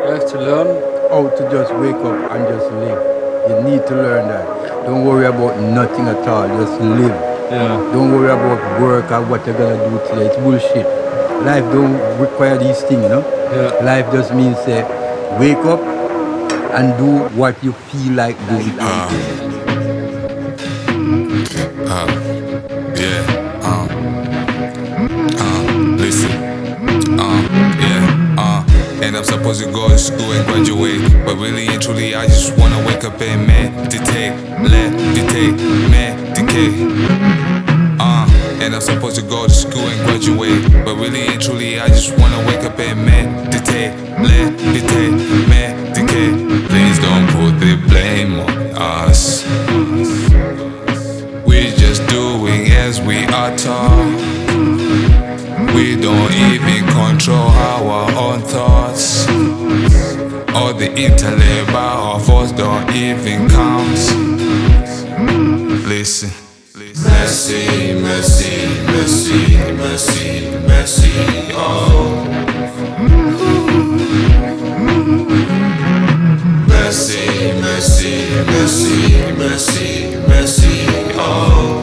have to learn. How to just wake up and just live. You need to learn that. Don't worry about nothing at all. Just live. Yeah. Don't worry about work or what you're gonna do today. It's bullshit. Life don't require these things, Yeah. Life just means say, wake up and do what you feel like doing. Listen, and I'm supposed to go to school and graduate, but really and truly I just wanna wake up and meditate, and I'm supposed to go to school and graduate, but really and truly I just wanna wake up and meditate. Please don't put the blame on us. We're just doing as we are taught. We don't even control our own thoughts. All the intellect by our thoughts don't even count. Listen. Mercy, mercy, mercy, mercy, mercy, oh. Mercy, mercy, mercy, mercy, mercy, oh.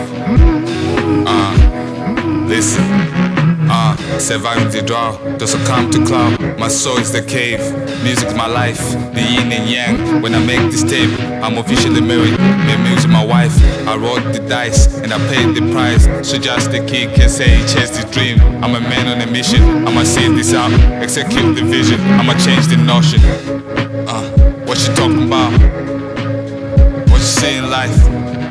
Listen. Surviving the drought, don't succumb to cloud. My soul is the cave, music's my life, the yin and yang. When I make this tape, I'm officially married. Made music my wife, I rolled the dice and I paid the price. So just a kid can say he chased his dream. I'm a man on a mission, I'ma see this out, execute the vision, I'ma change the notion. What you talking about? What you say in life?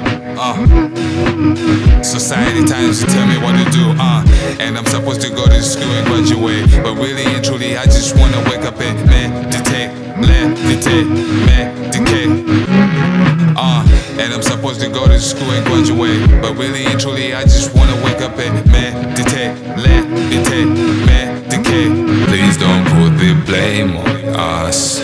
Society times to tell me what to do, and I'm supposed to go to school and graduate, but really and truly I just wanna wake up and meditate, and I'm supposed to go to school and graduate, but really and truly I just wanna wake up and meditate. Please don't put the blame on us.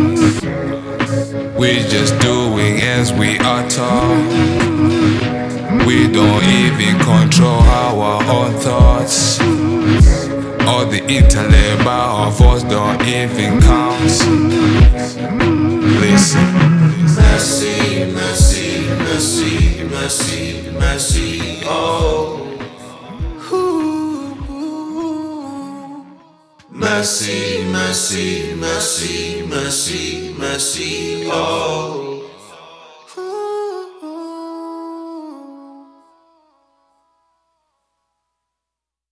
We're just doing as we are taught. We don't even control our own thoughts. All the intellect by our thoughts don't even count. Listen. Mercy, mercy, mercy, mercy, mercy, oh. Mercy, mercy, mercy, mercy, mercy, oh.